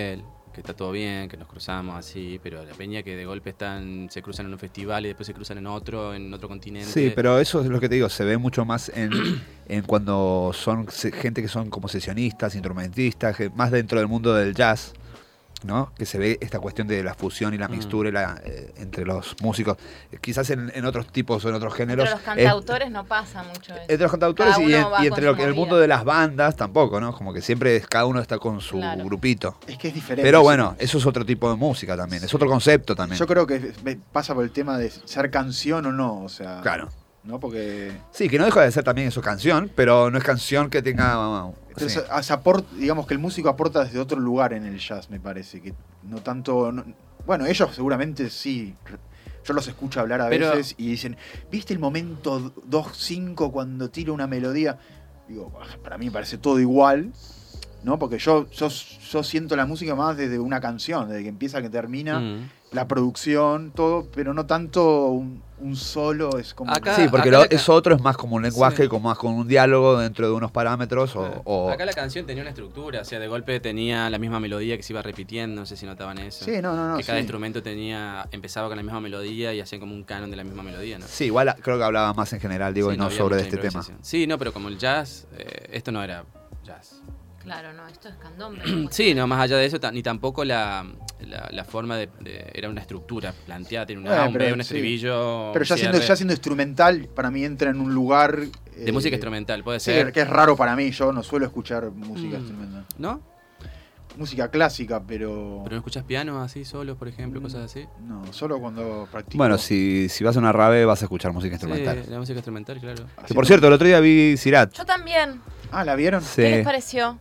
que está todo bien, que nos cruzamos así, pero la peña que de golpe se cruzan en un festival y después se cruzan en otro continente. Sí, pero eso es lo que te digo, se ve mucho más en cuando son gente que son como sesionistas, instrumentistas, más dentro del mundo del jazz, ¿no? Que se ve esta cuestión de la fusión y la mixtura entre los músicos. Quizás en otros tipos o en otros géneros. Entre los cantautores no pasa mucho eso. Entre los cantautores Cada y uno va entre con el su mundo movida. de las bandas tampoco, ¿no? Como que siempre cada uno está con su Claro. grupito. Es que es diferente. Pero bueno, eso es otro tipo de música también, es otro concepto también. Yo creo que pasa por el tema de ser canción o no, o sea. Claro. ¿No? Porque. Sí, que no deja de ser también eso canción, pero no es canción que tenga... Entonces, sí. digamos que el músico aporta desde otro lugar en el jazz, me parece. Que no tanto. Bueno, ellos seguramente sí. Yo los escucho hablar a Pero- veces y dicen, ¿viste el momento 2-5 cuando tira una melodía? Digo, para mí me parece todo igual, ¿no? Porque yo siento la música más desde una canción, desde que empieza a que termina, la producción, todo, pero no tanto un solo, es como... Acá- Sí, porque acá eso otro es más como un lenguaje, Sí. como más con un diálogo dentro de unos parámetros o... Acá la canción tenía una estructura, o sea, de golpe tenía la misma melodía que se iba repitiendo, no sé si notaban eso. Sí, no, que cada sí. instrumento empezaba con la misma melodía y hacían como un canon de la misma melodía, ¿no? Sí, igual creo que hablaba más en general, digo, Sí, y no había sobre mucha este tema. improvisación. Sí, no, pero como el jazz, esto no era jazz. Claro, no, esto es candombe. Sí, no, más allá de eso, ni tampoco la forma era una estructura planteada, tiene una A, un B, pero un sí. estribillo. Pero ya un cierre. siendo instrumental, para mí entra en un lugar... De música instrumental, puede Sí, ser. que es raro para mí, yo no suelo escuchar música instrumental. ¿No? Música clásica, pero... ¿Pero no escuchas piano así solos, por ejemplo, cosas así? No, solo cuando practico. Bueno, si vas a una rave vas a escuchar música instrumental. Sí, la música instrumental, claro. Que por cierto, el otro día vi Sirat. Yo también. Ah, ¿la vieron? Sí, ¿Qué les pareció?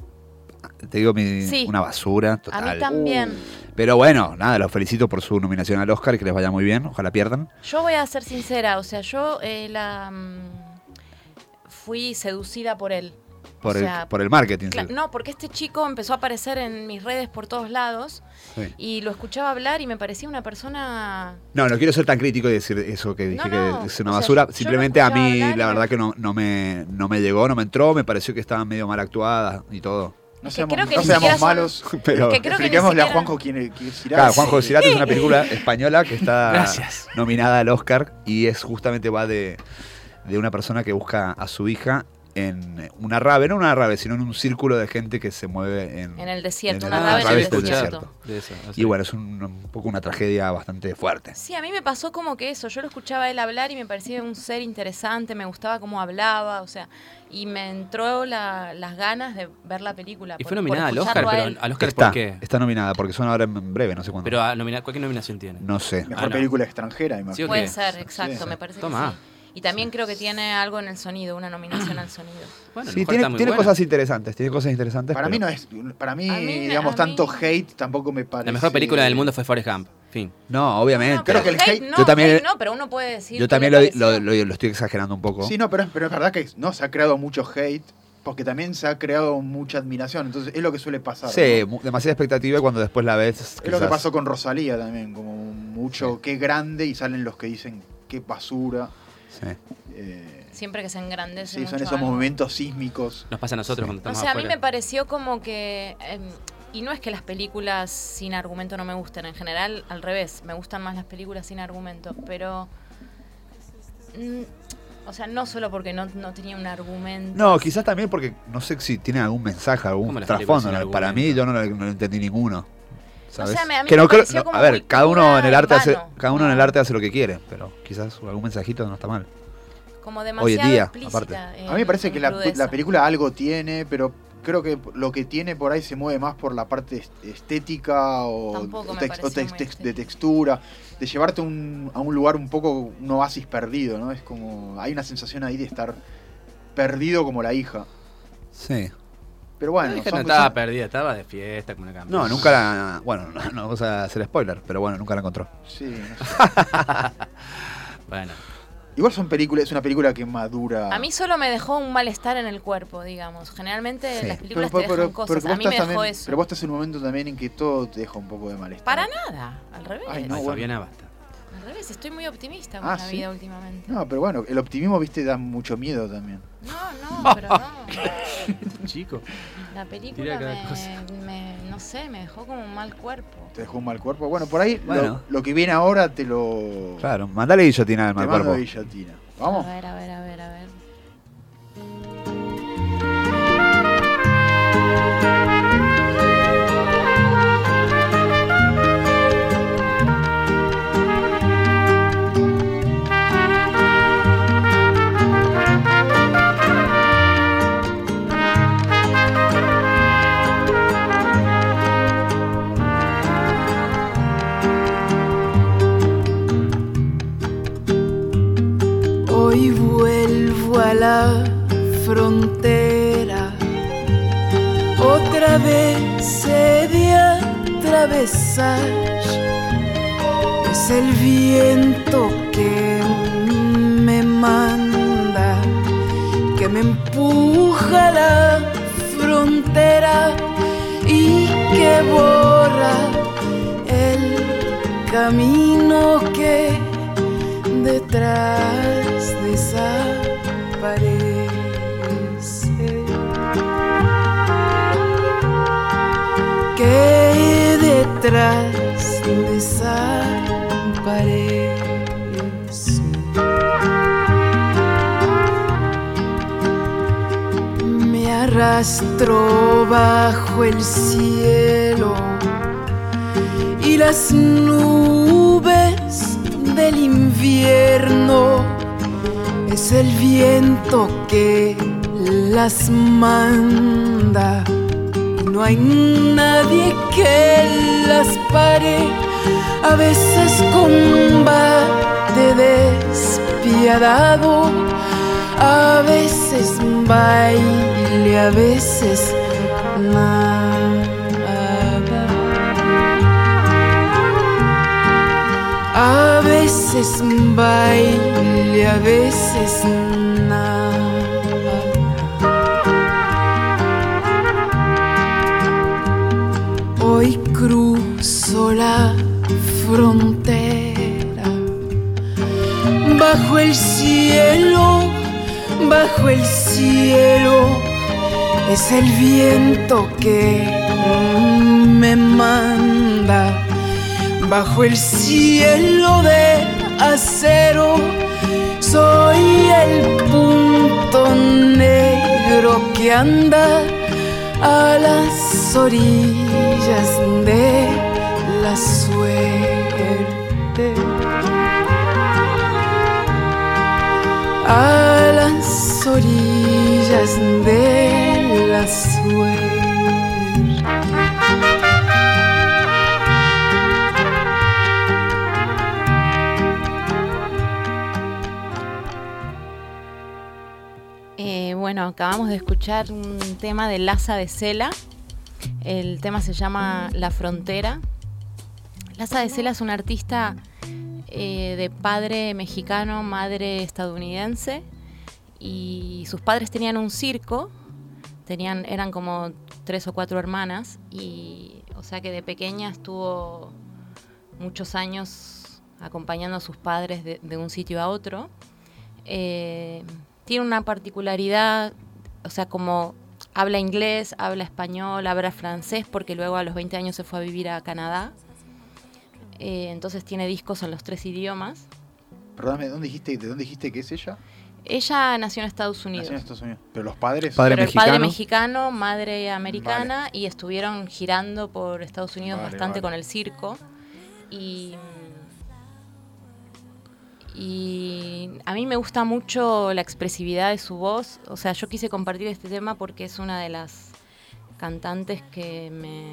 te digo, Sí. una basura A total. mí también. Pero bueno, nada, los felicito por su nominación al Oscar y que les vaya muy bien, ojalá pierdan. Yo voy a ser sincera, o sea, yo fui seducida por él. Por, O sea, por el marketing. sí. No, porque este chico empezó a aparecer en mis redes por todos lados Sí. y lo escuchaba hablar y me parecía una persona... No quiero ser tan crítico y decir eso que dije No, que es una o sea, basura. yo Simplemente lo a mí, escuchaba hablar la y verdad que no me llegó, no me entró, me pareció que estaba medio mal actuada y todo. No que seamos, creo que no ni seamos siquiera son- malos. Pero, que creo que ni Expliquémosle a siquiera- Juanjo quién es Sirat. claro, Juanjo Cirat es una película española que está Gracias. nominada al Oscar y es justamente va de una persona que busca a su hija en una rave, no una rave, sino en un círculo de gente que se mueve en En el desierto, en una el- rave en rave el del desierto. De eso, o sea, Y bueno, es un poco una tragedia bastante fuerte. Sí, a mí me pasó como que eso, yo lo escuchaba a él hablar y me parecía un ser interesante, me gustaba cómo hablaba, o sea, y me entró las ganas de ver la película. Y por- fue por nominada al Oscar, escucharlo a pero él. al Oscar Está, ¿por qué? está nominada porque son ahora en breve, no sé cuándo. Pero ¿cuál nominación tiene? No sé. Mejor no. película extranjera, Sí, imagino. ¿o Puede qué? ser, exacto, Sí. me parece Toma. que sí. Y también creo que tiene algo en el sonido, una nominación al sonido. Bueno, a lo Sí, mejor tiene está muy buena. cosas interesantes, Para mí pero- no es. Para mí, A mí- digamos, a tanto mí- hate tampoco me parece. La mejor película del mundo fue Forrest Gump. Fin. No, obviamente. No, pero Creo que el hate- no, yo también- hate no, pero uno puede decir. Yo qué también le lo pareció. estoy exagerando un poco. Sí, no, pero es verdad que no se ha creado mucho hate. Porque también se ha creado mucha admiración. Entonces es lo que suele pasar. Sí, ¿no? demasiada expectativa y cuando después la ves. Es lo que pasó con Rosalía también. Como mucho, qué grande. Y salen los que dicen, qué basura. Sí. Siempre que se engrandece. Sí, son mucho esos algo. movimientos sísmicos. Nos pasa a nosotros Sí. cuando O estamos sea, a mí afuera. me pareció como que. Y no es que las películas sin argumento no me gusten, en general al revés, me gustan más las películas sin argumento, pero. O sea, no solo porque no tenía un argumento. No, quizás también porque no sé si tiene algún mensaje, algún ¿Cómo las películas trasfondo. sin ¿no? Para mí argumento? yo no entendí ninguno. ¿Sabes? O sea, a mí que me no creo, pareció como a ver, muy cada uno cruda en el y arte hace, vano. cada uno en el arte hace lo que quiere, pero quizás algún mensajito no está mal. Como hoy demasiado en día, explícita. aparte. A mí me parece que la crudeza. película algo tiene, pero creo que lo que tiene por ahí se mueve más por la parte estética o, Tampoco me de pareció muy de estética. textura, de llevarte a un lugar un poco, un oasis perdido, ¿no? Es como, hay una sensación ahí de estar perdido como la hija. Sí. Pero La bueno, hija son- no estaba son- perdida, estaba de fiesta como una campeona. No, nunca la. Bueno, no vamos a hacer spoiler, pero bueno, nunca la encontró. sí, no sé. Bueno, Igual son películas, es una película que madura. A mí solo me dejó un malestar en el cuerpo, digamos. Generalmente Sí. las películas te dejan cosas. que A vos mí me estás dejó también- eso. Pero vos estás en un momento también en que todo te deja un poco de malestar. Para nada, al revés. Ay, no, ay, bueno. Fabiana, basta. Al revés, estoy muy optimista con Ah, la ¿sí? vida últimamente. No, pero bueno, el optimismo, viste, da mucho miedo también. No, pero no. Chico. La película Tira cada cosa. no sé, me dejó como un mal cuerpo. Te dejó un mal cuerpo. Bueno, por ahí Bueno. lo que viene ahora te lo... Claro, mandale guillotina al te mal mando cuerpo. guillotina. ¿Vamos? A ver. Hoy vuelvo a la frontera, otra vez he de atravesar. Es el viento que me manda, que me empuja a la frontera y que borra el camino que detrás desaparece. Que detrás desaparece. Me arrastro bajo el cielo y las nubes del invierno. Es el viento que las manda y no hay nadie que las pare. A veces combate despiadado, a veces baile, a veces nada. A veces baile, a veces nada. Hoy cruzo la frontera, bajo el cielo, bajo el cielo. Es el viento que me manda. Bajo el cielo de acero, soy el punto negro que anda a las orillas de la suerte. A las orillas de la suerte. Bueno, acabamos de escuchar un tema de Laza de Sela. El tema se llama La Frontera. Laza de Sela es un artista de padre mexicano, madre estadounidense, y sus padres tenían un circo, eran como 3 o 4 hermanas, y o sea que de pequeña estuvo muchos años acompañando a sus padres de un sitio a otro. Tiene una particularidad, o sea, como habla inglés, habla español, habla francés, porque luego a los 20 años se fue a vivir a Canadá. Entonces tiene discos en los 3 idiomas. Perdóname, ¿de dónde dijiste que es ella? Ella nació en Estados Unidos. Nació en Estados Unidos. Pero los padres... Padre Pero el padre mexicano. mexicano, madre americana, y estuvieron girando por Estados Unidos bastante con el circo. Y a mí me gusta mucho la expresividad de su voz. O sea, yo quise compartir este tema porque es una de las cantantes que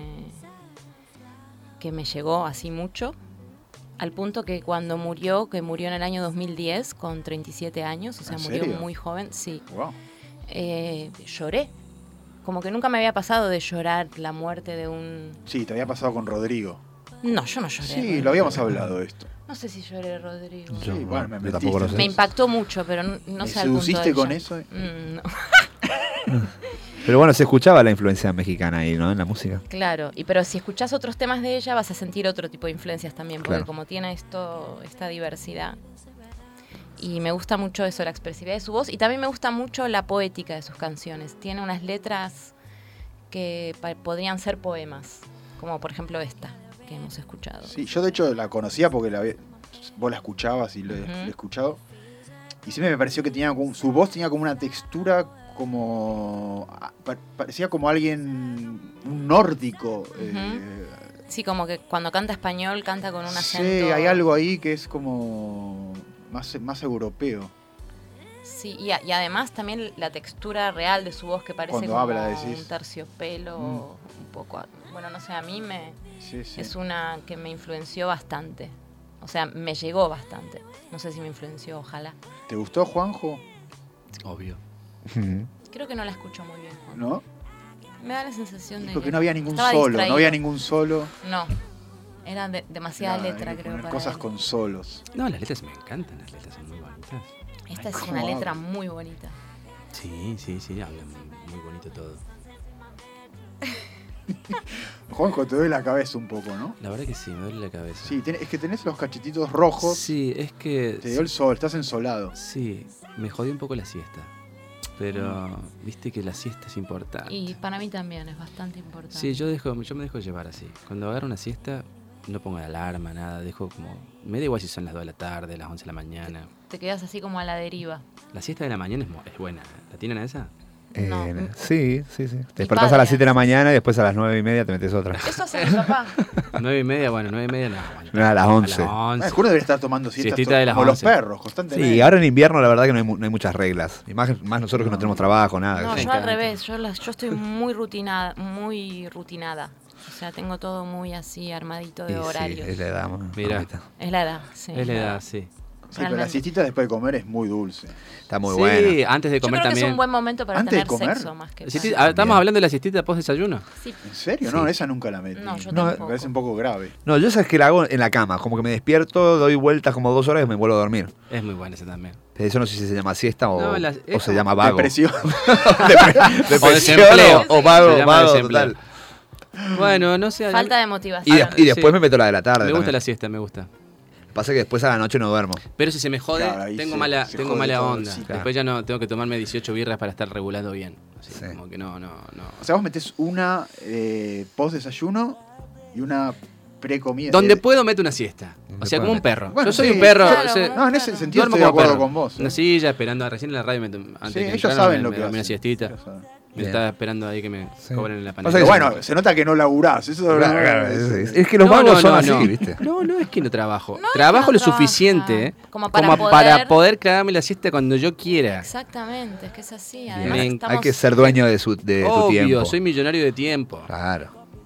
me llegó así mucho, al punto que cuando murió, que murió en el año 2010 con 37 años, o sea, ¿En murió serio? muy joven, sí. Wow. Lloré. Como que nunca me había pasado de llorar la muerte de un... Sí, te había pasado con Rodrigo. No, yo no lloré. Sí, Rodrigo. lo habíamos hablado de esto. No sé si lloré, Rodrigo. Sí, bueno, me yo tampoco lo sé. Me impactó mucho, pero no ¿Me sé al punto seduciste de con ella. eso? No. Pero bueno, se escuchaba la influencia mexicana ahí, ¿no? En la música. Claro, pero si escuchás otros temas de ella vas a sentir otro tipo de influencias también, porque Claro. como tiene esta diversidad. Y me gusta mucho eso, la expresividad de su voz, y también me gusta mucho la poética de sus canciones. Tiene unas letras que podrían ser poemas, como por ejemplo esta que hemos escuchado. Sí, yo de hecho la conocía porque vos la escuchabas y lo he escuchado. Y siempre me pareció que su voz tenía como una textura como... parecía como alguien, un nórdico. Sí, como que cuando canta español canta con un acento... Sí, hay algo ahí que es como más europeo. Sí, y además también la textura real de su voz que parece Cuando como habla, decís. un terciopelo, un poco... Bueno, no sé, a mí Sí. es una que me influenció bastante. O sea, me llegó bastante. No sé si me influenció, ojalá. ¿Te gustó, Juanjo? Obvio. Creo que no la escucho muy bien, Juan. ¿No? Me da la sensación de Porque que no había ningún estaba solo, distraído. no había ningún solo. No, era demasiada Nada, letra, hay que creo, poner para cosas él. con solos. No, las letras me encantan, las letras son muy bonitas. Esta es ¿Cómo una habla? letra muy bonita. Sí, hablan muy bonito todo. Juanjo, te doy la cabeza un poco, ¿no? La verdad que sí, me duele la cabeza. Sí, es que tenés los cachetitos rojos. Sí, es que... Te dio el sol, estás ensolado. Sí, me jodió un poco la siesta. Pero viste que la siesta es importante. Y para mí también es bastante importante. Sí, yo me dejo llevar así. Cuando agarro una siesta, no pongo alarma, nada. Dejo como... Me da igual si son las 2 de la tarde, las 11 de la mañana. Te quedas así como a la deriva. La siesta de la mañana es buena. ¿La tienen a esa? No. Sí. Te Mi despertás padre a las 7 de la hace mañana y después a las 9:30 te metes otra. Eso hace mi papá. 9:30, bueno, 9:30 no. Bueno, No, a las 11. A las 11. Juro debería estar tomando siestas Siestita de las como los 11. perros, constantemente. Sí, ahora en invierno la verdad que no hay muchas reglas. Y más nosotros que no tenemos trabajo, nada. No, Me yo al encanta. revés. Yo estoy muy rutinada. O sea, tengo todo muy así armadito de Y sí, horarios. es la edad, Mirá. mamita. Es la edad, sí. Es la edad, sí. Sí, pero la realmente. siestita después de comer es muy dulce. Está muy Sí, buena. antes de Yo comer creo que también. es un buen momento para ¿Antes de tener comer? sexo más que Siestita- nada. estamos hablando de la siestita post desayuno. Sí. ¿En serio? Sí. No, esa nunca la metí. No, yo No, Me tampoco. parece un poco grave. No, yo sabes que la hago en la cama. Como que me despierto, doy vueltas como 2 horas y me vuelvo a dormir. Es muy buena esa también. Eso no sé si se llama siesta o, No, o se llama vago. Depresión. Depresión desempleo. o vago, Se llama vago desempleo. total. Bueno, no sé. Falta de Y, motivación. y después sí. me meto la de la tarde. Me gusta también. la siesta, me gusta. Pasa que después a la noche no duermo. Pero si se me jode, Claro, ahí tengo se mala jode todo, onda. sí, claro. Después ya no tengo que tomarme 18 birras para estar regulando bien. Así, Sí. como que no. O sea, vos metés una post desayuno y una pre-comida. Donde puedo meto una siesta. Donde O sea, puedo como un meter. perro. Bueno, Yo soy sí, un perro. claro, o sea, como- No, en ese sentido duermo estoy de como acuerdo perro. con vos. Una silla esperando. Recién en la radio antes Sí, de que ellos entraran, saben me lo que dormí hacen. una siestita. Ellos saben. Me Bien. estaba esperando ahí que me Sí. cobren en la Pasa panela. Pero que bueno, se nota que no laburás. Eso Claro, claro, es que los No, vagos no, son no, así, no. ¿viste? No es que no trabajo. No es que Trabajo no lo trabaja. suficiente Como para para poder clavarme la siesta cuando yo quiera. Exactamente, es que es así. Bien. Además, Hay Hay que ser dueño de tu Obvio, tiempo. soy millonario de tiempo. Claro.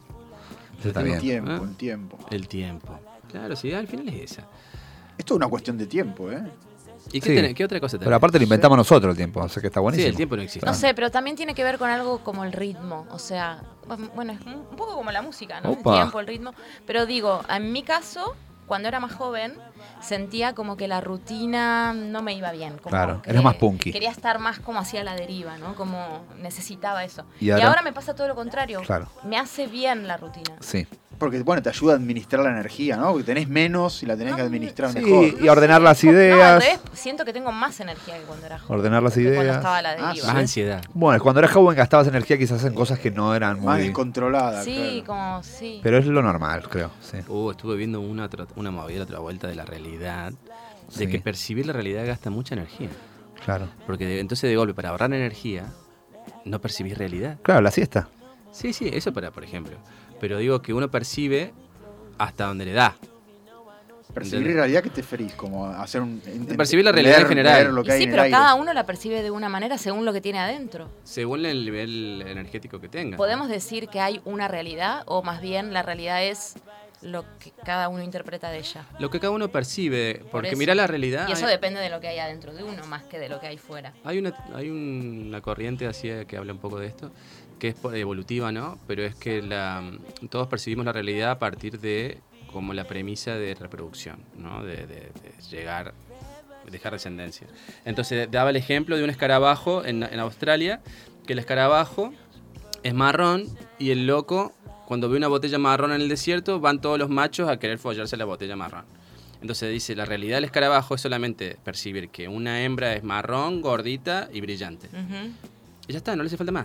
Eso está El bien. tiempo, ¿Eh? el tiempo. El tiempo. Claro, sí, al final es esa. Esto es una cuestión de tiempo, ¿eh? ¿Y qué, Sí. qué otra cosa tenés? Pero aparte lo inventamos nosotros el tiempo, o sea que está Sí, buenísimo. el tiempo no existe. No sé, pero también tiene que ver con algo como el ritmo. O sea, bueno, es un poco como la música, ¿no? Opa. El tiempo, el ritmo. Pero digo, en mi caso, cuando era más joven, sentía como que la rutina no me iba bien. Como Claro, que eras más punky. Quería estar más como hacia la deriva, ¿no? Como necesitaba eso. Y Y ahora- ahora me pasa todo lo contrario. Claro. Me hace bien la rutina. Sí. Porque, bueno, te ayuda a administrar la energía, ¿no? Porque tenés menos y la tenés que administrar Sí, mejor. y ordenar las No, al ideas. revés, siento que tengo más energía que cuando era joven. Ordenar las que cuando ideas. estaba a la Ah, deriva. Más ansiedad. Bueno, cuando eras joven gastabas energía quizás en cosas que no eran Más muy... descontrolada. Sí, claro. como sí. Pero es lo normal, creo. Sí. Estuve viendo una movida, otra vuelta de la realidad. De Sí. que percibir la realidad gasta mucha energía. Claro. Porque entonces de golpe, para ahorrar energía, no percibís realidad. Claro, la siesta. Sí, eso por ejemplo. Pero digo que uno percibe hasta donde le da. Percibir realidad que te ferís, como hacer un... Percibir la realidad en general. leer lo que Y hay sí, en el pero aire. cada uno la percibe de una manera según lo que tiene adentro. Según el nivel energético que tenga. ¿Podemos decir que hay una realidad o más bien la realidad es lo que cada uno interpreta de ella? Lo que cada uno percibe. Por Porque eso. mira la realidad. Y eso depende de lo que hay adentro de uno más que de lo que hay fuera. Hay una corriente así que habla un poco de esto, que es evolutiva, ¿no? Pero es que todos percibimos la realidad a partir de como la premisa de reproducción, ¿no? De llegar, dejar descendencia. Entonces daba el ejemplo de un escarabajo en Australia, que el escarabajo es marrón y el loco, cuando ve una botella marrón en el desierto, van todos los machos a querer follarse la botella marrón. Entonces dice, la realidad del escarabajo es solamente percibir que una hembra es marrón, gordita y brillante. Ujú. Y ya está, no le hace falta más.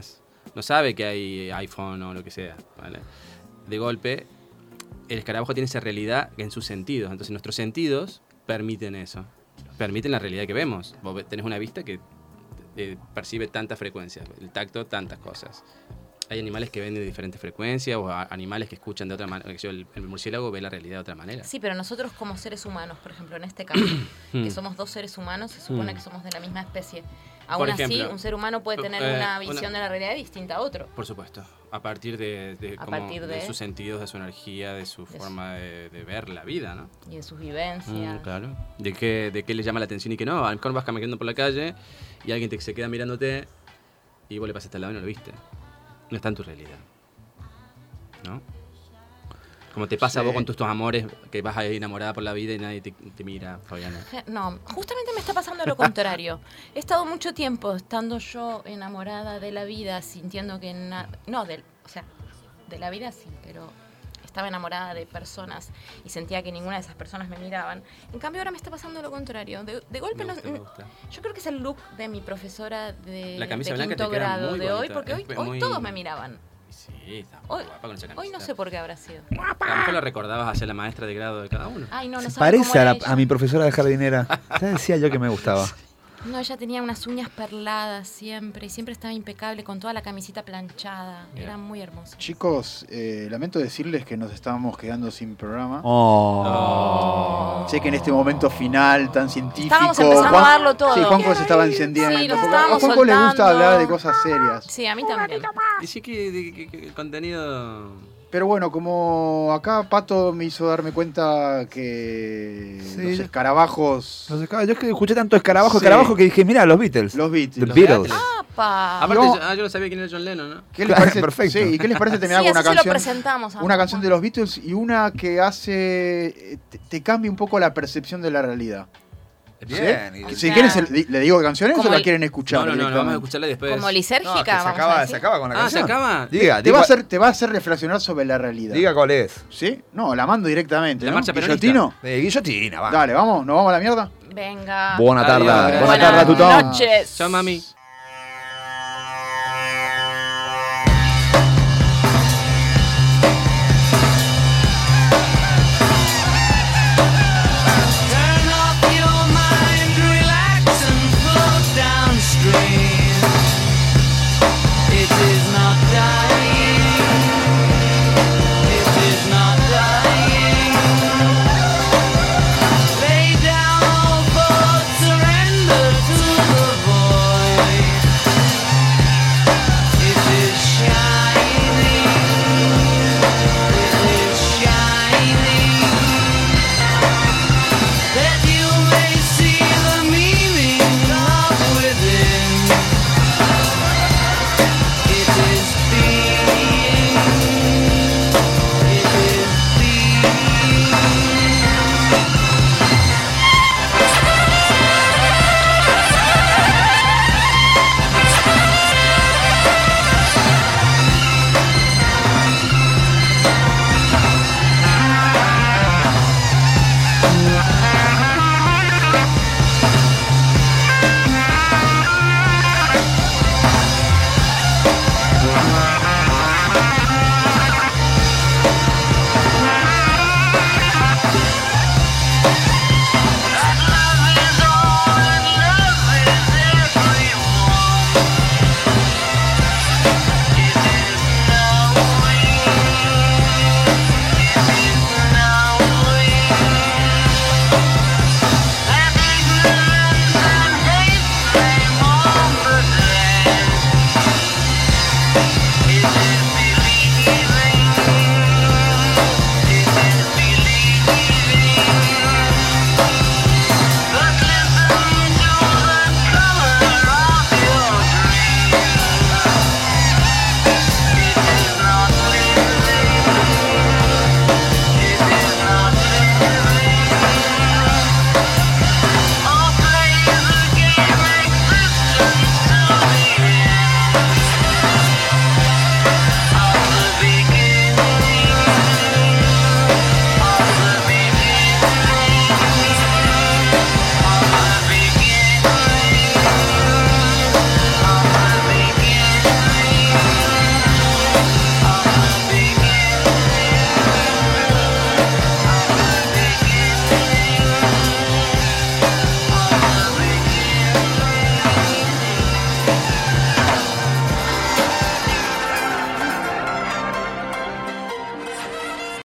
no sabe que hay iPhone o lo que sea, ¿vale? De golpe, el escarabajo tiene esa realidad en sus sentidos. Entonces nuestros sentidos permiten eso. Permiten la realidad que vemos. Vos tenés una vista que percibe tantas frecuencias, el tacto, tantas cosas. Hay animales que ven de diferentes frecuencias o animales que escuchan de otra manera. El murciélago ve la realidad de otra manera. Sí, pero nosotros como seres humanos, por ejemplo, en este caso, que somos dos seres humanos, se supone que somos de la misma especie. Aún Por así, ejemplo, un ser humano puede tener una visión de la realidad distinta a otro. Por supuesto. A partir de sus sentidos, de su energía, de su forma de ver la vida, ¿no? Y de sus vivencias. Claro. De qué le llama la atención y qué no. A lo mejor vas caminando por la calle y alguien se queda mirándote y vos le pasaste al lado y no lo viste. No está en tu realidad, ¿no? Como te pasa a vos con tus amores, que vas ahí enamorada por la vida y nadie te mira, Fabiana. No, justamente me está pasando lo contrario. He estado mucho tiempo estando yo enamorada de la vida, sintiendo que... de la vida sí, pero estaba enamorada de personas y sentía que ninguna de esas personas me miraban. En cambio ahora me está pasando lo contrario. De golpe me gusta. Yo creo que es el look de mi profesora de La camisa blanca quinto te queda grado muy de hoy, bonita. porque hoy muy... todos me miraban. Sí, está Hoy, guapa con esa camiseta. hoy no sé por qué habrá sido. A lo mejor lo recordabas hacia la maestra de grado de cada uno. Ay, no sabe Parece cómo era a ella. mi profesora de jardinera. Ya decía yo que me gustaba. No, ella tenía unas uñas perladas siempre y siempre estaba impecable con toda la camisita planchada. Bien. Era muy hermosa. Chicos, lamento decirles que nos estábamos quedando sin programa. Oh. Sé que en este momento final tan científico... Estábamos empezando a darlo todo. Sí, Juanjo se estaba encendiendo. Sí, nos porque a estábamos Juanjo le gusta soltando. hablar de cosas serias. Sí, a mí también. Y sí que contenido... Pero bueno, como acá Pato me hizo darme cuenta que Sí. los escarabajos... Yo es que escuché tanto escarabajo Sí. que dije, mira, los Beatles. Los Beatles. The los Beatles. ¡Apa! Aparte, No. yo no sabía quién era John Lennon, ¿no? ¿Qué les parece? Perfecto. Sí, ¿y qué les parece Sí, terminar con así una se lo canción? presentamos. a Una Juan. canción de los Beatles y una que hace... te cambia un poco la percepción de la realidad. Bien. ¿Sí? y- Si quieren, ¿le digo canciones o Como la el- quieren escuchar? No, vamos a directamente? escucharla después. Como No, que lisérgica, se vamos a acaba, decir. se acaba con la Ah, canción. ¿se acaba? Diga, Te va a hacer reflexionar sobre la realidad. diga cuál es. ¿Sí? No, la mando directamente. La ¿no? marcha peronista. ¿Guillotino? Guillotina, va. Dale, vamos, ¿nos vamos a la mierda? Venga. Buena tarde, Adiós. buena tarde a Buenas Tutón. noches. Chao, mami.